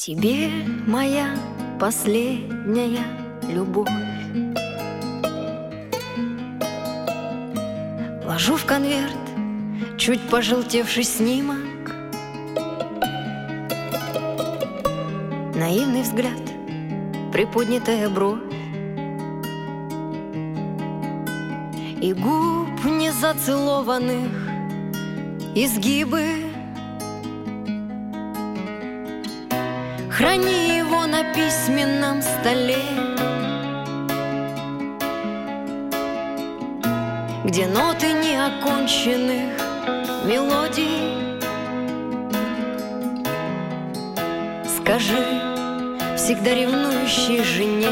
Тебе моя последняя любовь ложу в конверт чуть пожелтевший снимок, наивный взгляд, приподнятая бровь и губ незацелованных изгибы. Храни его на письменном столе, где ноты неоконченных мелодий. Скажи всегда ревнующей жене,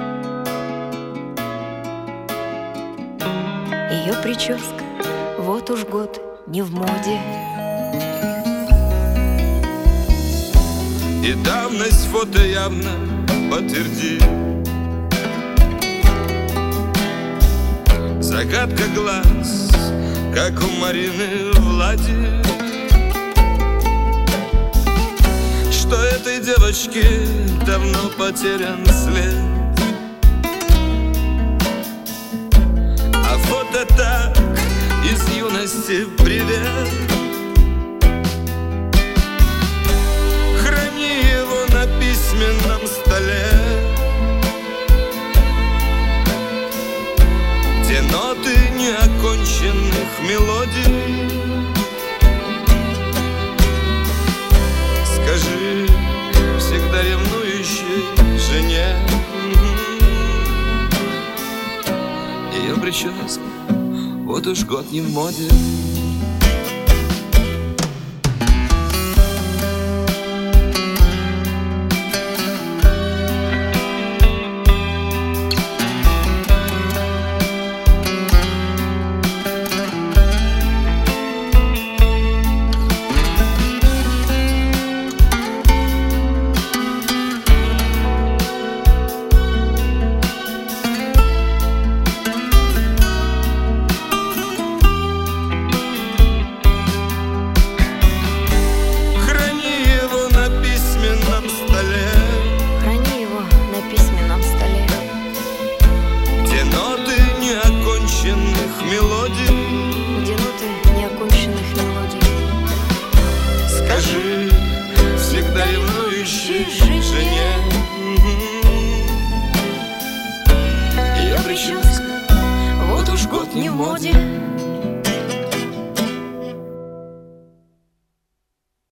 ее прическа вот уж год не в моде. И давность фото явно подтвердит. Загадка глаз, как у Марины Влади, что этой девочке давно потерян след. А фото так из юности привет. На письменном столе, те ноты неоконченных мелодий. Скажи всегда ревнующей жене, ее прическа вот уж год не в моде. Где ноты неоконченных мелодий. Скажи всегда ревнующей жене, ее прическа вот уж год не в моде.